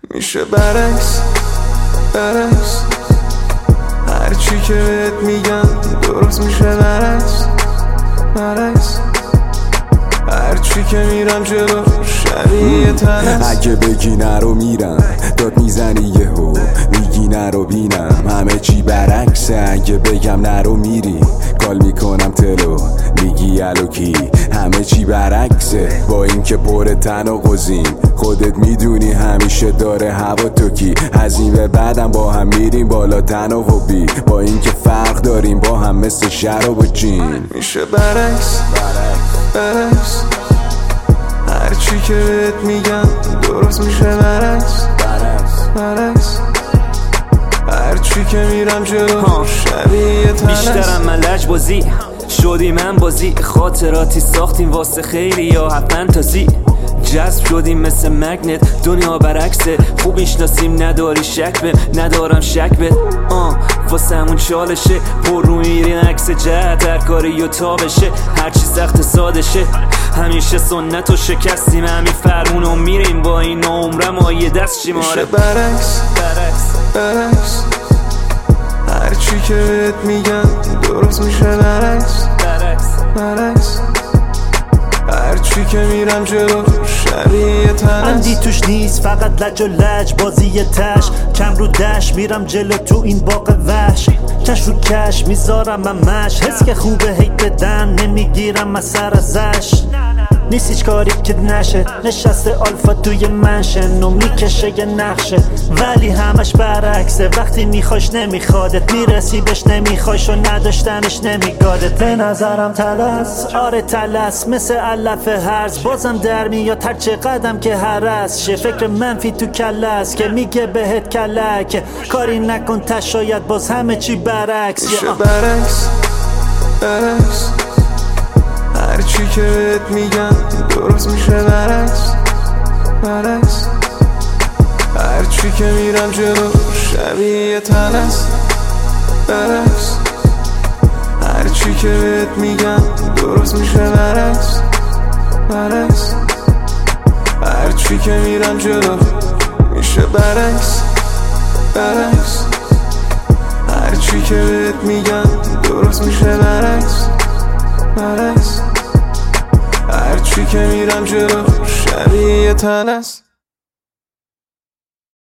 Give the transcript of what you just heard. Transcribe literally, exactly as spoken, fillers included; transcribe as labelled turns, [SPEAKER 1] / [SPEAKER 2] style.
[SPEAKER 1] میشه برعکس برعکس، هرچی که بهت میگم درست میشه برعکس برعکس، هرچی که میرم جلو شبیه تنس.
[SPEAKER 2] اگه بگی نرو میرم، داد میزنی یهو میگی نرو بینم، همه چی برعکسه. اگه بگم نرو میری، کال میکنم تلو میگی الوکی، همه چی برعکسه. با اینکه پر تناقضیم، خودت میدونی همیشه داره هوا تو کی. از این به بعدم با هم میریم بالا تناوبی، با اینکه فرق داریم با هم مثل شراب و جین.
[SPEAKER 1] میشه برعکس برعکس، هرچی که بهت میگم درست میشه برعکس برعکس، هرچی که میرم جلو شبیه تنس.
[SPEAKER 3] بیشترم من لجبازی شدی، من بازی خاطراتی ساختیم واسه خیلی یا فانتزی. جذب شدیم مثل مگنت، دنیا برعکسه. خوب میشناسیم نداری شک به، ندارم شک به آه واسه همون چالشه. پر رو میرین عکس جهت هر کاری و تا بشه، هرچی سخت ساده شه. همیشه سنت و شکستیم، همین فرمونو میریم با این عمرم و یه دست چی ماره.
[SPEAKER 1] برعکس برعکس برعکس، هرچی که بهت میگم درست میشه برعکس
[SPEAKER 3] برعکس
[SPEAKER 1] برعکس، هرچی که میرم جلو شبیه تنس.
[SPEAKER 4] اندی توش نیست فقط لج و لج، بازی تش کم رو دش، میرم جلو تو این باغ وحش. کش رو کش میذارم من مش، حس که خوبه هیت بدن نمیگیرم من سر ازش. نیست هیچ کاری که نشه، نشسته آلفا توی منشن و میکشه یه نقشه، ولی همش برعکسه. وقتی میخواش نمیخوادت، میرسی بهش نمیخوایش و نداشتنش نمیگادت. به نظرم تلس، آره تلس، مثل علف هرز بازم در میاد هر چه قدم که هرس شه. فکر منفی تو کلس که میگه بهت کلک، کاری نکن تا شاید باز همه چی برعکس.
[SPEAKER 1] میشه برعکس برعکس، هرچی که بهت میگم درست میشه برعکس برعکس، هرچی که میرم جلو شبیه تنس. برعکس هرچی که بهت میگم درست میشه برعکس برعکس، هرچی که میرم جلو میشه برعکس برعکس، هرچی که بهت میگم درست میشه برعکس برعکس، هرچی که میرم جلو شبیه تنس.